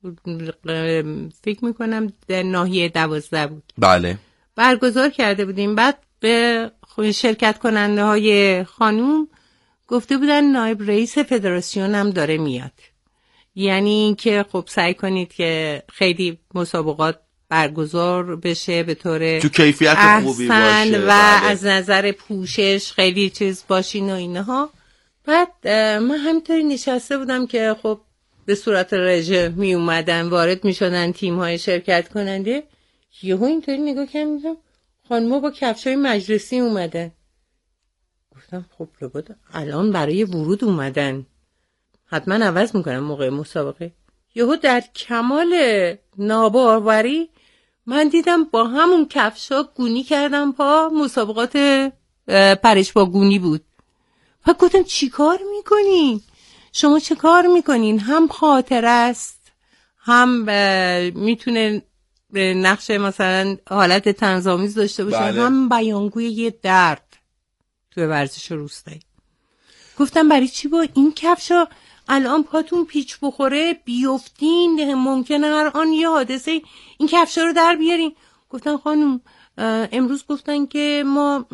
فکر میکنم در ناحیه 12 بود. بله. برگزار کرده بودیم. بعد به شرکت کننده های خانوم گفته بودن نایب رئیس فدراسیون هم داره میاد، یعنی که خب سعی کنید که خیلی مسابقات برگزار بشه به طور تو کیفیت خوبی باشه و بله. از نظر پوشش خیلی چیز باشین و اینها. بعد من همینطوری نشسته بودم که خب به صورت رژه می اومدن وارد می شدن تیم های شرکت کننده. یهو اینطوری نگاه کردم خانم‌ها با کفشای مجلسی اومدن. گفتم خب لابد الان برای ورود اومدن، حتما عوض میکنم موقع مسابقه. یهو در کمال ناباوری من دیدم با همون کفشا گونی کردم پا. مسابقات پرش با گونی بود. و گفتم چی کار میکنین؟ شما چه کار میکنین؟ هم خاطر است، هم میتونه نقش مثلا حالت طنزآمیز داشته باشه، بله. هم بیانگوی یه درد توی ورزش روستایی. گفتم برای چی با این کفشا الان پاتون پیچ بخوره بیفتین، ممکنه هر آن یه حادثه این کفشا رو در بیارین. گفتم خانم امروز گفتن که ما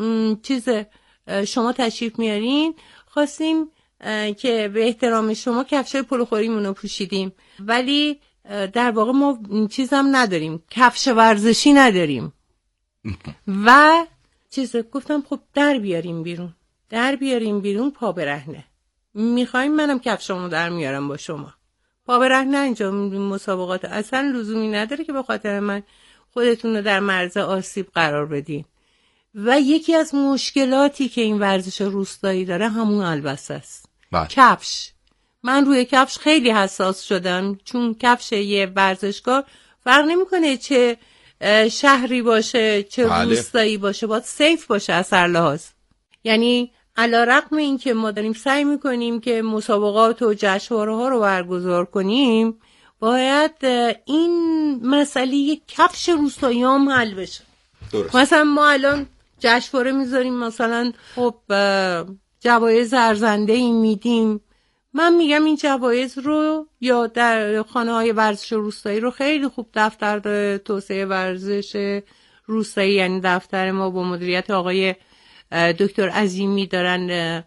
شما تشریف میارین، خواستیم که به احترام شما کفشای پلوخوریمون رو پوشیدیم، ولی در واقع ما چیزم نداریم، کفش ورزشی نداریم. و گفتم خب در بیاریم بیرون پا برهنه. میخوایم منم کفشامو در میارم با شما. پا برهنه اینجا مسابقات اصلا لزومی نداره که به خاطر من خودتون رو در معرض آسیب قرار بدین. و یکی از مشکلاتی که این ورزش روستایی داره همون البسه است. کفش. من روی کفش خیلی حساس شدم، چون کفش یه ورزشکار فرق نمیکنه چه شهری باشه چه روستایی باشه، باید سیف باشه از هر لحاظ. یعنی علیرغم این که ما داریم سعی میکنیم که مسابقات و جشنواره‌ها رو برگزار کنیم، باید این مسئله کفش روستایی هم حل بشه. درست. مثلا ما الان جشنواره میذاریم، مثلا خب جوایز ارزنده‌ای میدیم. من میگم این جوایز رو یا در خانه‌های ورزش روستایی رو خیلی خوب دفتر توسعه ورزش روستایی، یعنی دفتر ما با مدیریت آقای دکتر عظیمی دارن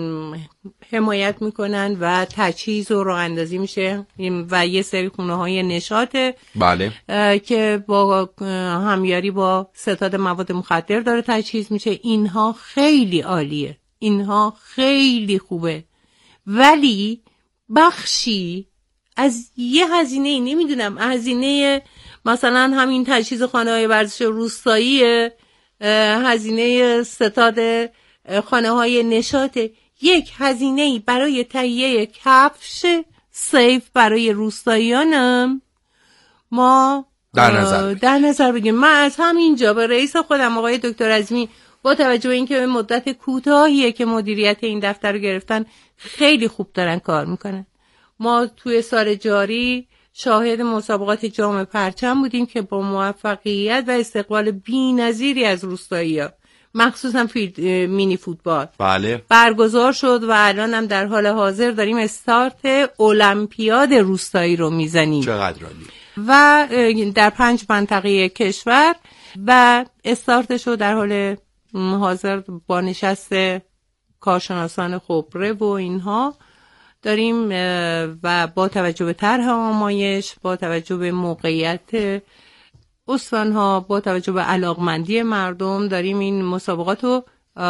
حمایت میکنن و تجهیز و راه اندازی میشه و یه سری خونه‌های نشاط بله که با همیاری با ستاد مواد مخدر داره تجهیز میشه. اینها خیلی عالیه، اینها خیلی خوبه، ولی بخشی از یه هزینه، نمیدونم هزینه مثلا همین تجهیز خانه‌های ورزش روستایی، هزینه ستاد خانه‌های نشاط، یک هزینه‌ای برای تهیه کفش سیف برای روستاییانم ما در نظر بگیم. من از همینجا به رئیس خودم آقای دکتر عظیمی با توجه به اینکه مدت کوتاهیه که مدیریت این دفتر رو گرفتن خیلی خوب دارن کار میکنن. ما توی سال جاری شاهد مسابقات جام پرچم بودیم که با موفقیت و استقبال بی‌نظیری از روستایی‌ها، مخصوصا مینی فوتبال بله برگزار شد و الان هم در حال حاضر داریم استارت المپیاد روستایی رو میزنیم. چقدر عالی. و در 5 منطقه کشور و استارتش رو در حال حاضر با نشست کارشناسان خبره و اینها داریم و با توجه به طرح آمایش، با توجه به موقعیت استانها، با توجه به علاقمندی مردم داریم این مسابقات رو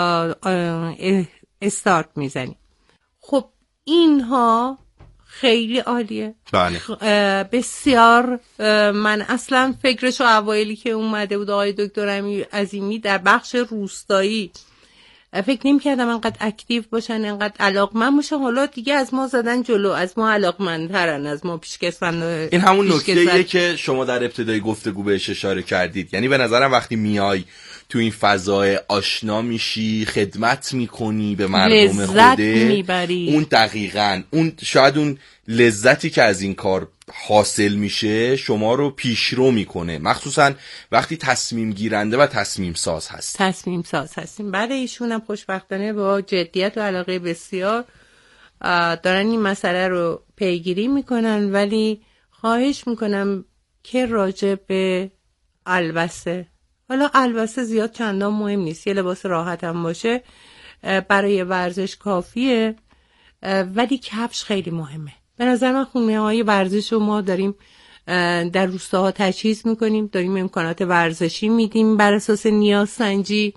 استارت میزنیم. خب اینها خیلی عالیه. بله. بسیار. من اصلا فکرشو اوایلی که اومده بود آقای دکتر عظیمی در بخش روستایی فکر نمی کردم انقدر اکتیو باشن، انقدر علاقمند باشن. حالا دیگه از ما زدن جلو، از ما علاقمندترن، از ما پیشکسوت. این همون نکته‌ایه که شما در ابتدای گفتگو بهش اشاره کردید. یعنی به نظرم وقتی میای تو این فضای آشنا میشی، خدمت میکنی به مردم خودت، میبری. اون دقیقاً اون شاید اون لذتی که از این کار حاصل میشه شما رو پیشرو میکنه، مخصوصا وقتی تصمیم گیرنده و تصمیم ساز هستیم. بعد ایشون هم خوشبختانه با جدیت و علاقه بسیار دارن این مسئله رو پیگیری میکنن، ولی خواهش میکنم که راجع به البسه، حالا البسه زیاد چندان مهم نیست، یه لباس راحت هم باشه برای ورزش کافیه، ولی کفش خیلی مهمه. به نظر من خونه‌های ورزش رو ما داریم در روستاها تجهیز میکنیم، داریم امکانات ورزشی میدیم بر اساس نیاز سنجی.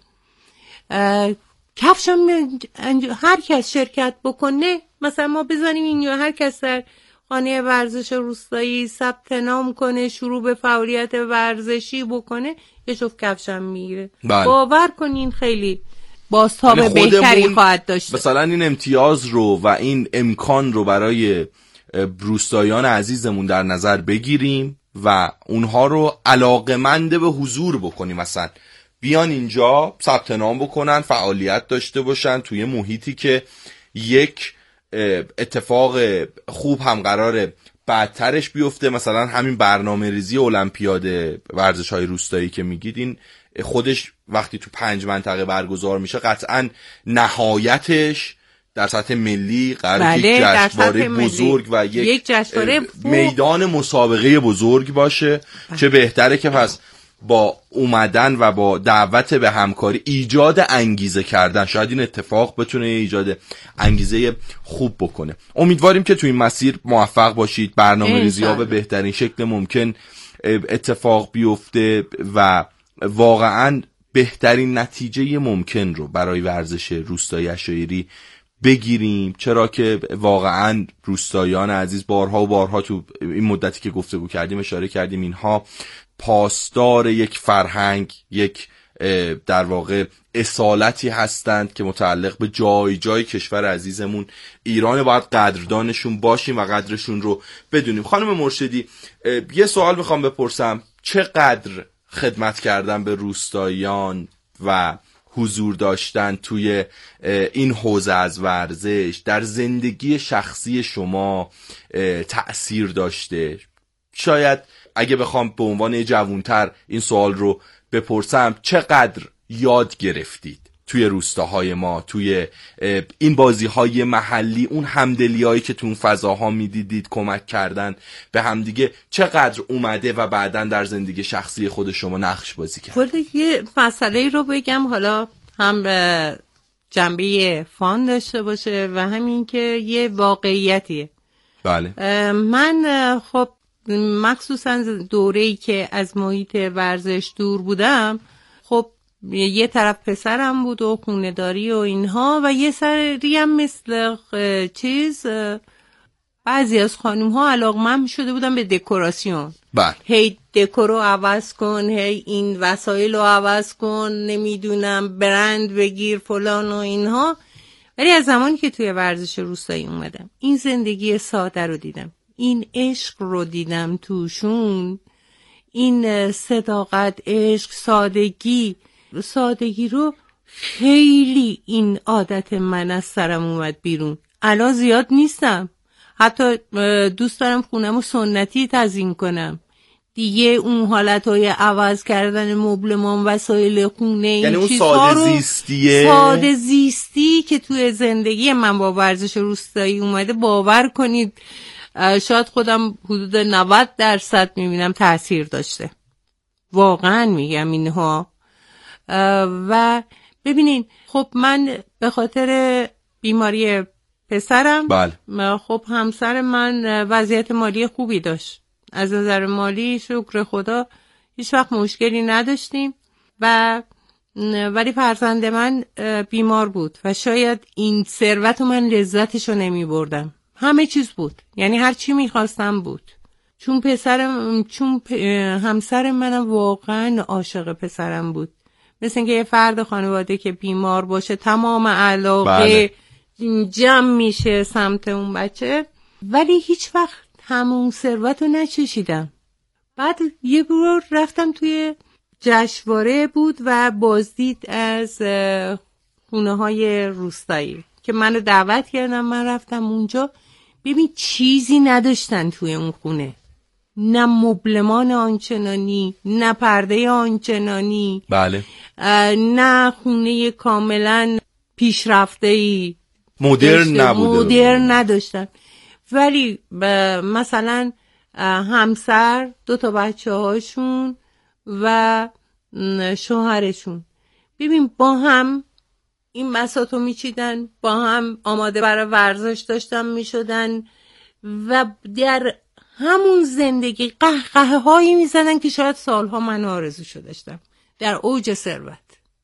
کفش هم هر کس شرکت بکنه، مثلا ما بزنیم این هر کس در خانه ورزش روستایی ثبت نام کنه، شروع به فعالیت ورزشی بکنه، یه جفت کفش هم میگیره. باور کنین خیلی بازتاب بهتری خواهد داشت. مثلا این امتیاز رو و این امکان رو برای روستاییان عزیزمون در نظر بگیریم و اونها رو علاقمند به حضور بکنیم، مثلا بیان اینجا ثبت نام بکنن، فعالیت داشته باشن توی محیطی که یک اتفاق خوب هم قراره بعدترش بیفته. مثلا همین برنامه ریزی المپیاد ورزش‌های روستایی که میگید، این خودش وقتی تو 5 منطقه برگزار میشه قطعاً نهایتش در سطح ملی قراره یک جشنواره بزرگ و یک جشنواره میدان مسابقه بزرگ باشه. چه بهتره که پس با اومدن و با دعوت به همکاری، ایجاد انگیزه کردن، شاید این اتفاق بتونه ایجاد انگیزه خوب بکنه. امیدواریم که تو این مسیر موفق باشید، برنامه‌ریزی‌ها به بهترین شکل ممکن اتفاق بیفته و واقعاً بهترین نتیجه ممکن رو برای ورزش روستایی عشایری بگیریم، چرا که واقعاً روستاییان عزیز بارها و بارها تو این مدتی که گفتگو کردیم اشاره کردیم، اینها پاسدار یک فرهنگ، یک در واقع اصالتی هستند که متعلق به جای جای کشور عزیزمون ایران. باید قدردانشون باشیم و قدرشون رو بدونیم. خانم مرشدی، یه سوال میخوام بپرسم، چقدر خدمت کردن به روستاییان و حضور داشتن توی این حوزه از ورزش در زندگی شخصی شما تأثیر داشته؟ شاید اگه بخوام به عنوان جوانتر این سوال رو بپرسم، چقدر یاد گرفتید توی روستاهای ما، توی این بازی‌های محلی، اون همدلیایی که تو اون فضاها می‌دیدید، کمک کردن به همدیگه، چقدر اومده و بعداً در زندگی شخصی خود شما نقش بازی کرد؟ خود یه مسئله رو بگم، حالا هم جنبه فان داشته باشه و همین که یه واقعیتیه. بله. من خب مخصوصا دوره‌ای که از محیط ورزش دور بودم، خب یه طرف پسرم بود و خونه‌داری و اینها، و یه سری هم مثل بعضی از خانوم ها علاقمند شده بودن به دکوراسیون. بله. هی دکور رو عوض کن، هی این وسایل رو عوض کن، نمیدونم برند بگیر فلان و اینها. ولی از زمانی که توی ورزش روستایی اومدم، این زندگی ساده رو دیدم، این عشق رو دیدم توشون، این صداقت، عشق، سادگی رو خیلی این عادت من از سرم اومد بیرون. الان زیاد نیستم، حتی دوست دارم خونمو سنتی تزیین کنم دیگه. اون حالتهای عوض کردن مبلمان، وسایل خونه، یعنی این اون چیزها رو، ساده زیستی که توی زندگی من با ورزش روستایی اومده، باور کنید شاید خودم حدود 90% میبینم تأثیر داشته. واقعا میگم اینها. و ببینین خب من به خاطر بیماری پسرم، بله. خب همسر من وضعیت مالی خوبی داشت، از نظر مالی شکر خدا هیچ وقت مشکلی نداشتیم، ولی فرزند من بیمار بود و شاید این ثروت من لذتشو نمی بردم. همه چیز بود، یعنی هر چی میخواستم بود، چون همسر منم واقعا عاشق پسرم بود. مثل اینکه یه فرد خانواده که بیمار باشه تمام علاقه جمع میشه سمت اون بچه، ولی هیچ وقت همون ثروت رو نچشیدم. بعد یه بار رفتم توی جشنواره بود و بازدید از خونه های روستایی که منو دعوت کردم، من رفتم اونجا. ببین چیزی نداشتن توی اون خونه، نه مبلمان آنچنانی، نه پرده آنچنانی، بله، نه خونه کاملا پیشرفته‌ای، مدرن نبوده، مدرن نداشتن. ولی مثلا همسر، 2 بچه هاشون و شوهرشون. ببین با هم این بساطو میچیدن، با هم آماده برای ورزش داشتن میشدن و در همون زندگی قهقه هایی میزدن که شاید سالها من آرزوشو داشتم، در اوج ثروت.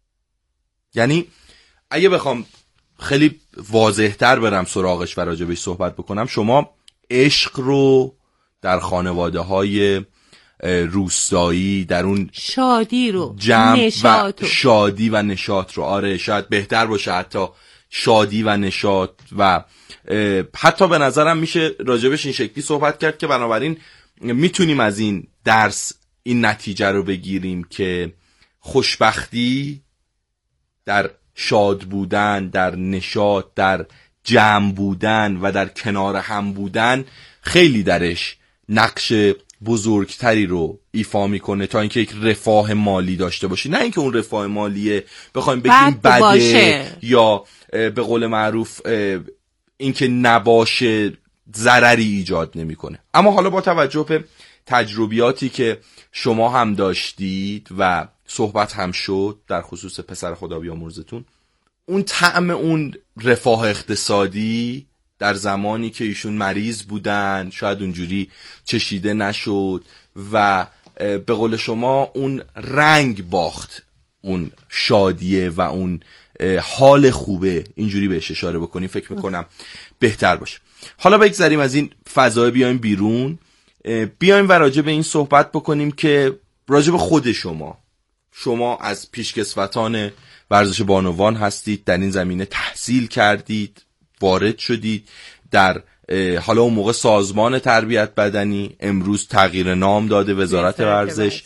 یعنی اگه بخوام خیلی واضح‌تر برم سراغش و راجبش صحبت بکنم، شما عشق رو در خانواده‌های روستایی، در اون شادی رو، جمع و شادی و نشاط رو، آره شاید بهتر باشه حتی شادی و نشاط، و حتی به نظرم میشه راجبش این شکلی صحبت کرد که بنابراین میتونیم از این درس این نتیجه رو بگیریم که خوشبختی در شاد بودن، در نشاط، در جمع بودن و در کنار هم بودن خیلی درش نقش بزرگتری رو ایفا میکنه تا اینکه یک رفاه مالی داشته باشی. نه اینکه اون رفاه مالیه بخوایم بگیم بده باشه، یا به قول معروف اینکه نباشه ضرری ایجاد نمیکنه. اما حالا با توجه به تجربیاتی که شما هم داشتید و صحبت هم شد در خصوص پسر خدا بیامرزتون، اون طعم اون رفاه اقتصادی در زمانی که ایشون مریض بودن شاید اونجوری چشیده نشد و به قول شما اون رنگ باخت، اون شادیه و اون حال خوبه، اینجوری بهش اشاره بکنیم فکر میکنم بهتر باشه. حالا بگذاریم از این فضا، بیایم بیرون، بیایم و راجع به این صحبت بکنیم که راجع به خود شما از پیشکسوتان ورزش بانوان هستید، در این زمینه تحصیل کردید، وارد شدید در حالا اون موقع سازمان تربیت بدنی، امروز تغییر نام داده وزارت ورزش،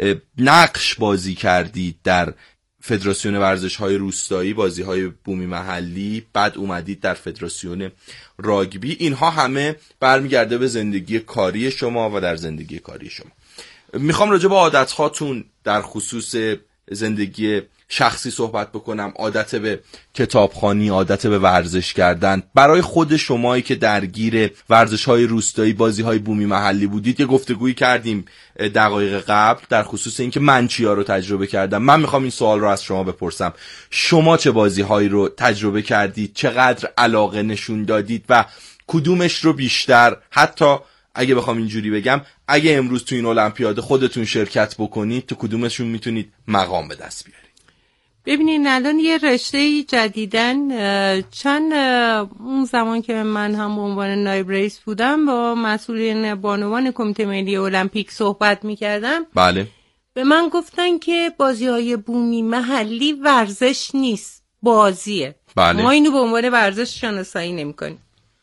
نقش بازی کردید در فدراسیون ورزش های روستایی، بازی های بومی محلی، بعد اومدید در فدراسیون راگبی. اینها همه برمیگرده به زندگی کاری شما و در زندگی کاری شما میخوام راجع به عادت هاتون در خصوص زندگی شخصی صحبت بکنم. عادت به کتابخوانی، عادت به ورزش کردن. برای خود شمایی که درگیر ورزش‌های روستایی، بازی‌های بومی محلی بودید، یه گفتگویی کردیم دقایق قبل در خصوص اینکه من چیا رو تجربه کردم. من میخوام این سوال رو از شما بپرسم، شما چه بازی‌هایی رو تجربه کردید؟ چقدر علاقه نشون دادید و کدومش رو بیشتر؟ حتی اگه بخوام اینجوری بگم، اگه امروز تو این المپیاد خودتون شرکت بکنید، تو کدومشون میتونید مقام به دست بیارید؟ ببینین الان یه رشته جدیدن، چند اون زمان که من هم به عنوان نایب رئیس بودم با مسئولین بانوان کمیته ملی المپیک صحبت میکردم. بله. به من گفتن که بازی‌های بومی محلی ورزش نیست، بازیه. بله. ما اینو به عنوان ورزش شناسایی نمی‌کنیم.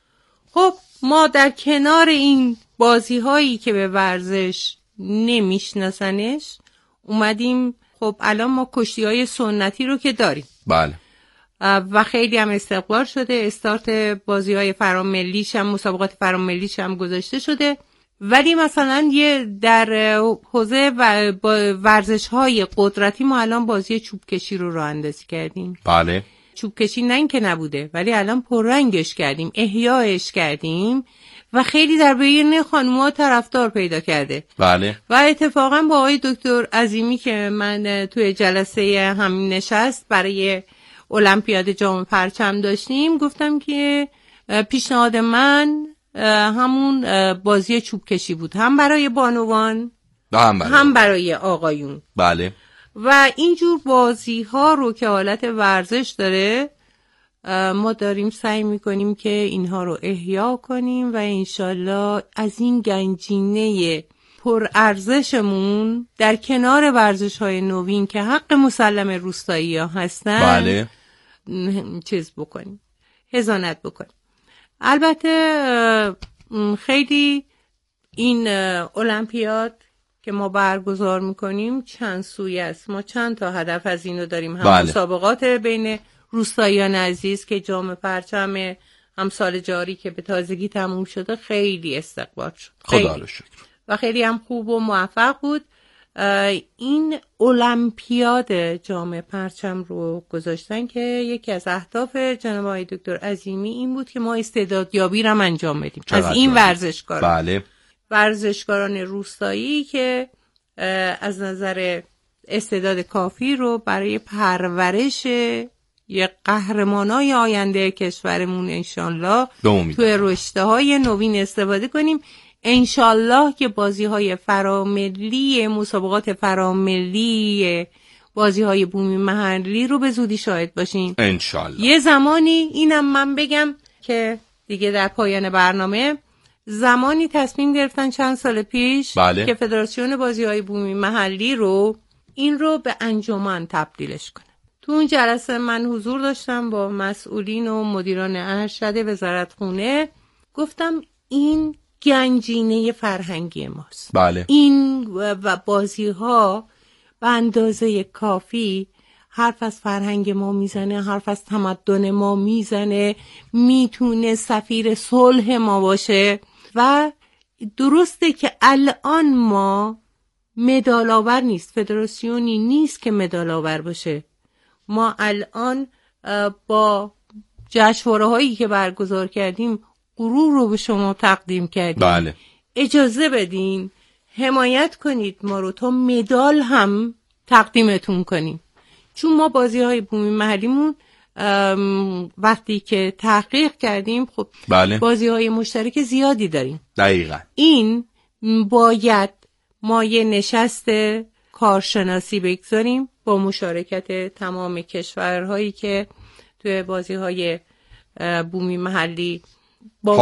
خب ما در کنار این بازی‌هایی که به ورزش نمیشناسنش اومدیم. خب الان ما کشتی‌های سنتی رو که داریم. بله. و خیلی هم استقبال شده. استارت بازی‌های فراملیش هم، مسابقات فراملیش هم گذاشته شده. ولی مثلا یه در حوزه ورزش‌های قدرتی ما الان بازی چوب کشی رو راه اندازی کردیم. بله. چوب کشی نه اینکه نبوده، ولی الان پررنگش کردیم، احیایش کردیم و خیلی در بین خانم‌ها طرفدار پیدا کرده. بله. و اتفاقا با آقای دکتر عظیمی که من توی جلسه همین نشست برای المپیاد جام پرچم داشتیم، گفتم که پیشنهاد من همون بازی چوب کشی بود، هم برای بانوان هم برای آقایون. بله. و اینجور بازی ها رو که حالت ورزش داره ما داریم سعی میکنیم که اینها رو احیا کنیم و انشالله از این گنجینه پر ارزشمون در کنار ورزش های نوین که حق مسلم روستایی ها هستن، بله، چیز بکنیم، حضانت بکنیم. البته خیلی این المپیاد که ما برگزار میکنیم چند سویه است. ما چند تا هدف از اینو داریم. هم مسابقات بین روستاییان عزیز که جام پرچم هم سال جاری که به تازگی تموم شده خیلی استقبال شد، خدا رو شکر، و خیلی هم خوب و موفق بود. این المپیاد جام پرچم رو گذاشتن که یکی از اهداف جناب آقای دکتر عظیمی این بود که ما استعدادیابی رو انجام بدیم از این ورزشکارا. بله. ورزشکاران روستایی که از نظر استعداد کافی رو برای پرورش یه قهرمانای آینده کشورمون انشالله توی رشته‌های نوین استفاده کنیم. انشالله که بازی‌های فراملی، مسابقات فراملی، بازی‌های بومی محلی رو به زودی شاهد باشیم انشالله. یه زمانی اینم من بگم که دیگه در پایان برنامه، زمانی تصمیم گرفتن چند سال پیش که فدراسیون بازی‌های بومی محلی رو این رو به انجمن تبدیلش کنه. تو اون جلسه من حضور داشتم با مسئولین و مدیران ارشد وزارتخونه. گفتم این گنجینه فرهنگی ماست. بله. این و بازی‌ها به اندازه کافی حرف از فرهنگ ما میزنه، حرف از تمدن ما میزنه، میتونه سفیر صلح ما باشه. و درسته که الان ما مدال آور نیست، فدراسیونی نیست که مدال آور باشه. ما الان با جشنواره‌هایی که برگزار کردیم غرور رو به شما تقدیم کردیم. بله. اجازه بدین حمایت کنید ما رو تا مدال هم تقدیمتون کنیم، چون ما بازی‌های بومی محلیمون وقتی که تحقیق کردیم خب بله. بازی‌های مشترک زیادی داریم. دقیقاً. این باید ما یه نشست کارشناسی بگذاریم با مشارکت تمام کشورهایی که توی بازی‌های بومی محلی با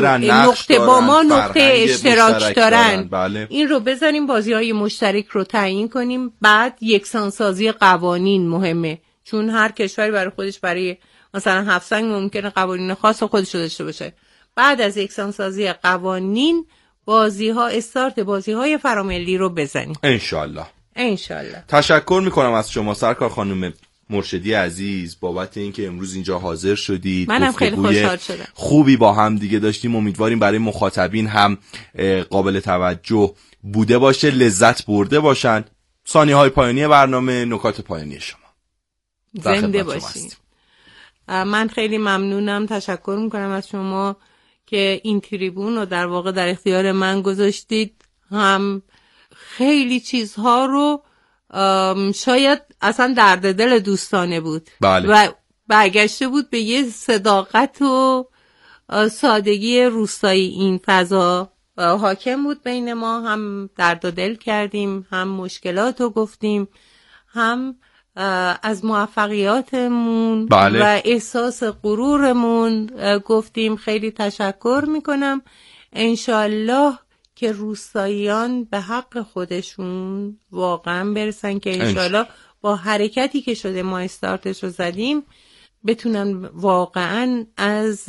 ما نقطه اشتراک دارن. بله. این رو بذاریم، بازی‌های مشترک رو تعیین کنیم. بعد یکسانسازی قوانین مهمه، چون هر کشوری برای خودش، برای مثلا هفسنگ ممکنه قوانین خاص خودش رو داشته باشه. بعد از یکسانسازی قوانین استارت بازی‌های فراملی رو بزنیم انشالله. انشالله. تشکر میکنم از شما سرکار خانم مرشدی عزیز بابت اینکه امروز اینجا حاضر شدید. منم خیلی خوشحال شدم. خوبی با هم دیگه داشتیم. امیدواریم برای مخاطبین هم قابل توجه بوده باشه، لذت برده باشن. ثانیه‌های پایانی برنامه، نکات پایانی شما. زنده باشید. من خیلی ممنونم، تشکر میکنم از شما که این تریبون رو در واقع در اختیار من گذاشتید. هم خیلی چیزها رو شاید اصلا درد دل دوستانه بود. بله. و برگشته بود به یه صداقت و سادگی روستایی. این فضا حاکم بود بین ما، هم درد و دل کردیم، هم مشکلات رو گفتیم، هم از موفقیاتمون بله. و احساس غرورمون گفتیم. خیلی تشکر میکنم. انشالله که روستاییان به حق خودشون واقعا برسن، که انشالله با حرکتی که شده ما استارتش رو زدیم بتونن واقعا از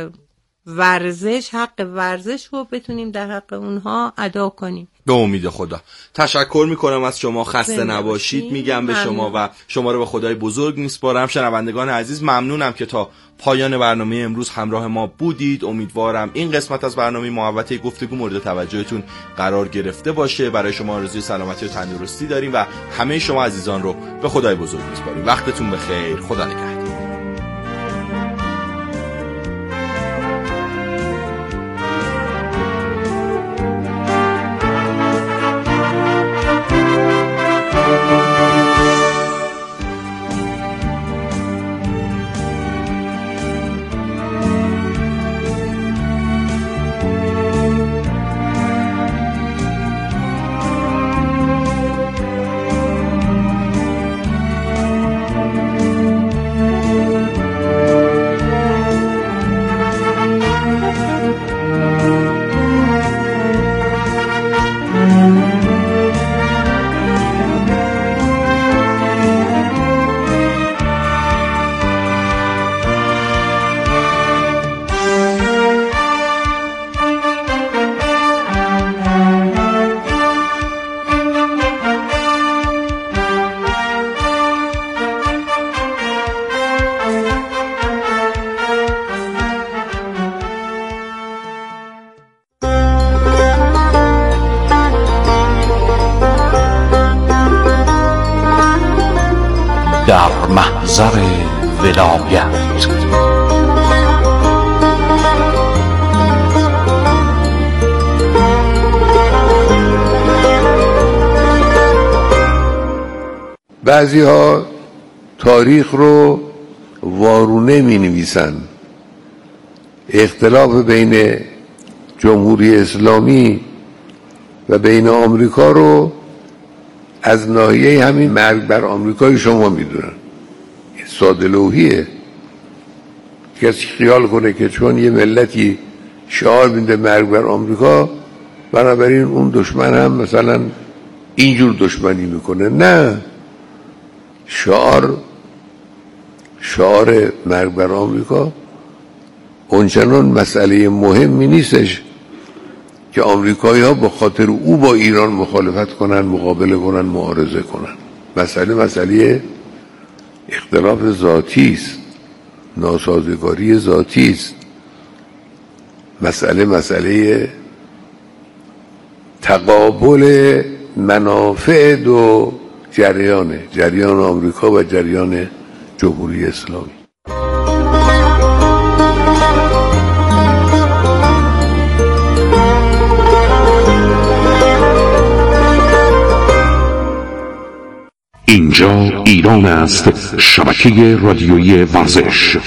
ورزش، حق ورزش رو بتونیم در حق اونها ادا کنیم. به امید خدا. تشکر میکنم از شما. خسته نباشید میگم به شما و شما رو به خدای بزرگ میسپارم. شنوندگان عزیز ممنونم که تا پایان برنامه امروز همراه ما بودید. امیدوارم این قسمت از برنامه محوطه گفتگو مورد توجهتون قرار گرفته باشه. برای شما آرزوی سلامتی و تندرستی داریم و همه شما عزیزان رو به خدای بزرگ میسپاریم. وقتتون بخیر. خدا نگهدار. در محضر ولایت بعضی ها تاریخ رو وارونه می نویسن. اختلاف بین جمهوری اسلامی و بین آمریکا رو از ناحیه همین مرگ بر آمریکای شما میدونن. ساده لوحیه. کسی خیال کنه که چون یه ملتی شعار میده مرگ بر آمریکا بنابراین اون دشمن هم مثلا اینجور دشمنی میکنه. نه، شعار مرگ بر آمریکا اونچنان مسئله مهمی نیستش که آمریکایی ها به خاطر او با ایران مخالفت کنن، مقابله کنن، معارضه کنن. مسئله اختلاف ذاتی است، ناسازگاری ذاتی است. مسئله تقابل منافع دو جریان آمریکا و جریان جمهوری اسلامی. اینجا ایران است، شبکه رادیویی ورزش.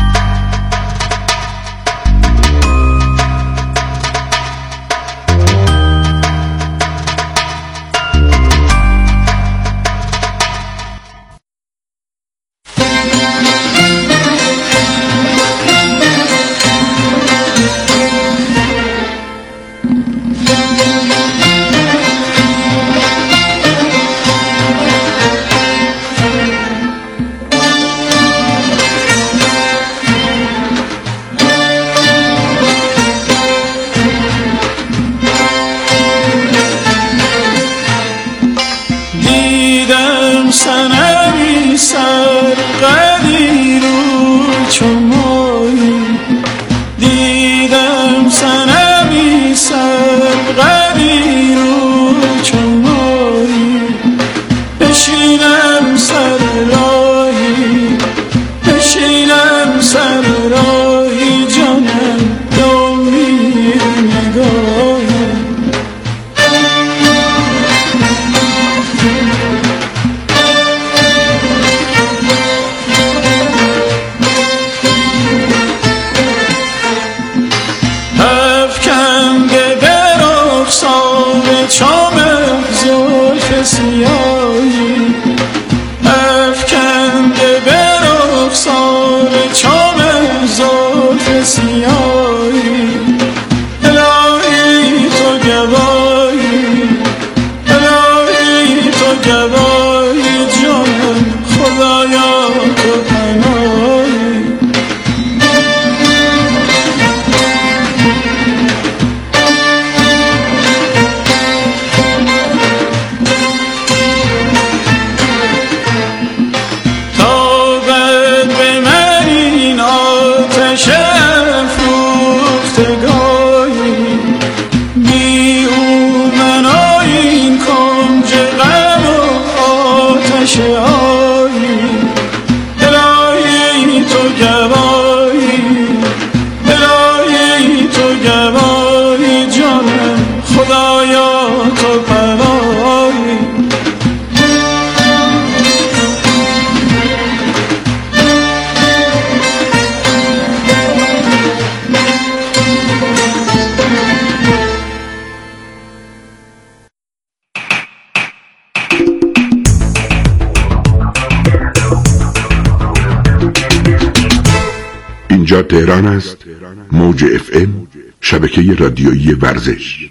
اینجا تهران است، موج FM، شبکه رادیویی ورزش.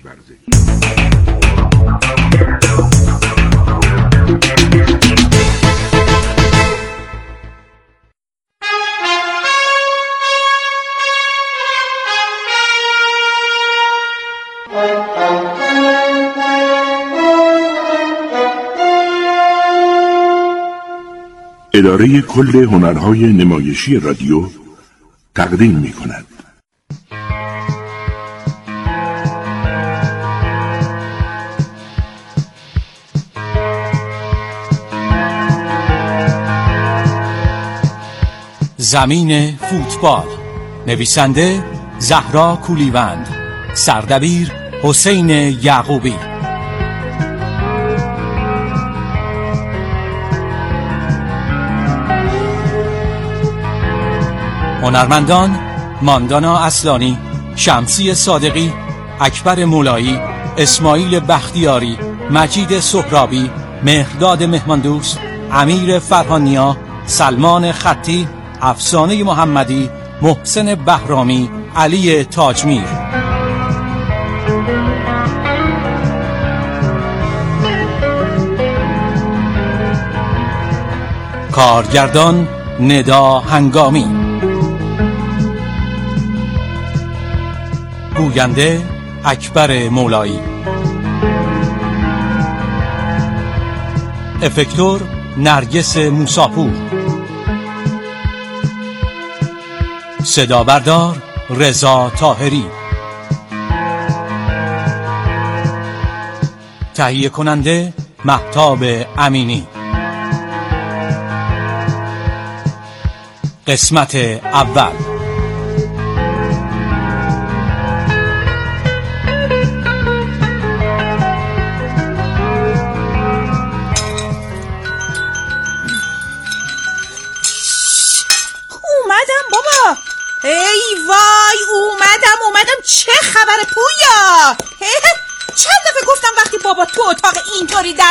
اداره کل هنرهای نمایشی رادیو تقدیم می کند. زمین فوتبال، نویسنده زهرا کولیوند، سردبیر حسین یعقوبی. هنرمندان: ماندانا اصلانی، شمسی صادقی، اکبر مولایی، اسماعیل بختیاری، مجید سهرابی، مهرداد مهماندوست، امیر فرهانیا، سلمان خطی، افسانه محمدی، محسن بهرامی، علی تاجمیر. کارگردان: ندا هنگامی. گوینده: اکبر مولایی. افکتور: نرگس موساپور. صدا بردار: رضا طاهری. تهیه کننده: مهتاب امینی. قسمت اول. ای وای، اومدم. چه خبر پویا؟ چند دفعه گفتم وقتی بابا تو اتاق اینطوری در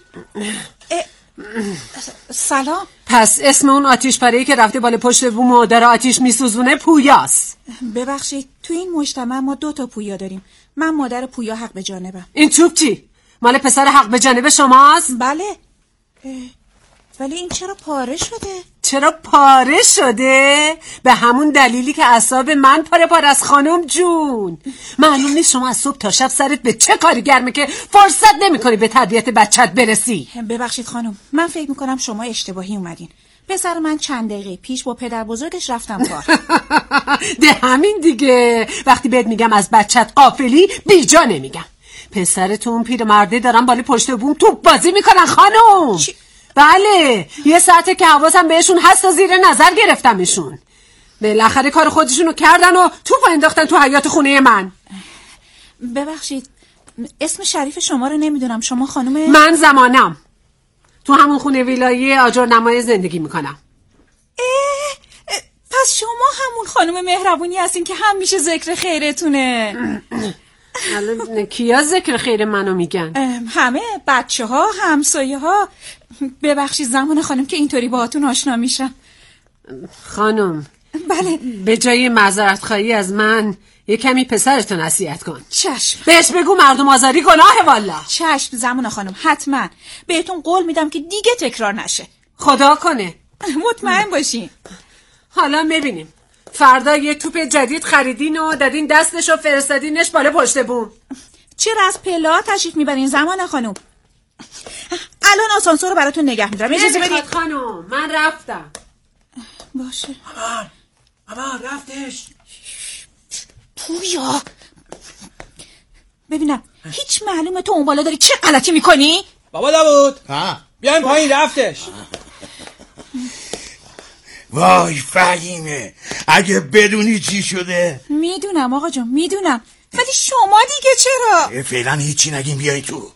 سلام. پس اسم اون آتیش پره‌ای که رفته بالا پشت بوم و داره آتیش میسوزونه پویاست. ببخشید، تو این مجتمع ما 2 تا پویا داریم. من مادر پویا حق به جانبم. این توپ چی؟ مال پسر حق به جانب شماست؟ بله. ولی این چرا پاره شده؟ چرا پاره شده؟ به همون دلیلی که اعصاب من پاره از خانم جون. معلوم نیست شما از صبح تا شب سرت به چه کاری گرمه که فرصت نمی‌کنی به تربیت بچت برسی. ببخشید خانم، من فکر میکنم شما اشتباهی اومدین. پسر من چند دقیقه پیش با پدر بزرگش رفتم کار. ده همین دیگه. وقتی بهت میگم از بچت غافلی بیجا نمیگم. پسرتون پیرمرده دارن بالا پشت بوم توپ بازی میکنن خانم. بله، یه ساعته که حواسم بهشون هست و زیر نظر گرفتمشون. بالاخره کار خودشونو کردن و توپ انداختن تو حیاط خونه من. ببخشید، اسم شریف شما رو نمیدونم. شما خانم؟ من زمانم. تو همون خونه ویلایی آجرنمای زندگی میکنم. پس شما همون خانم مهربونی هستین که همیشه ذکر خیرتونه. الان کیا ذکر خیر منو میگن؟ همه، بچه ها، همسایه ها. ببخشید زمان خانم که اینطوری باهاتون آشنا میشم. خانم. بله. به جای معذرت خواهی از من یه کمی پسرتو نصیحت کن. چشم. بهش بگو مردم آزاری گناهه والا. چشم زمان خانم، حتما. بهتون قول میدم که دیگه تکرار نشه. خدا کنه. مطمئن باشین. حالا میبینیم. فردا یه توپ جدید خریدین و دادین دستش و فرستادینش بالا پشت بوم. چرا از پله‌ها تشریف میبرین زمان خانم؟ الان آسانسور رو براتون نگه میدارم. اجازه بدید خانم، من رفتم. باشه. اما رفتش. پویا ببینم، هیچ معلومه تو اون بالا داری چه غلطی میکنی؟ بابا داوود بیاین پایین، رفتش. وای فهیمه، اگه بدونی چی شده. میدونم آقا جون، میدونم، ولی شما دیگه چرا؟ فعلا هیچی نگیم، بیای تو.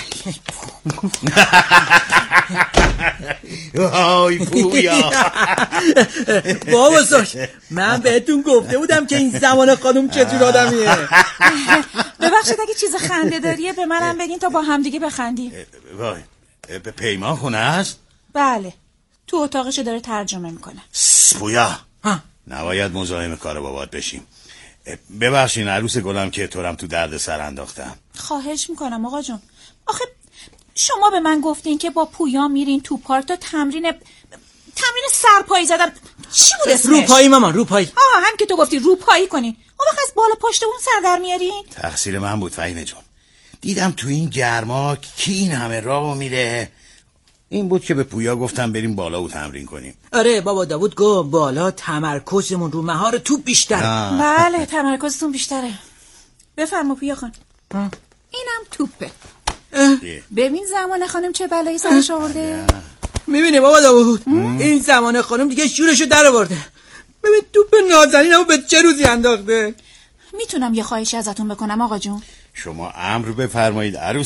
وای پویا. بابا ساش، من بهتون گفته بودم که این زمان خانم چطور آدمیه. ببخشید اگه چیز خنده داریه به منم بگین تا با همدیگه بخندیم. وای، به پیمان خونه است؟ بله، تو اتاقش داره ترجمه میکنه. پویا، نباید مزاحم کار بابات بشیم. ببخشین عروس گلم که طورم تو درد سر انداختم. خواهش میکنم آقا جون. آخه شما به من گفتین که با پویا میرین تو پارک تا تمرین سرپایی زدن. چی بود اسمش؟ روپایی مامان، روپایی. هم که تو گفتی روپایی کنین، اون وقت از بالا پشت اون سر در میارین. تقصیر من بود فهیمه جون. دیدم تو این گرما کی این همه راهو میره. این بود که به پویا گفتم بریم بالا و تمرین کنیم. آره بابا داوود گفت بالا تمرکزمون رو مهار توپ بیشتره. بله تمرکزتون بیشتره. بفرما پویا خان. اینم توپه. ببین زمان خانم چه بلایی سرش آورده. میبینی بابا داوود، این زمان خانم دیگه شورشو در آورده. ببین توپ نازنینمو به چه روزی انداخته. میتونم یه خواهشی ازتون بکنم آقا جون؟ شما امر بفرمایید عروس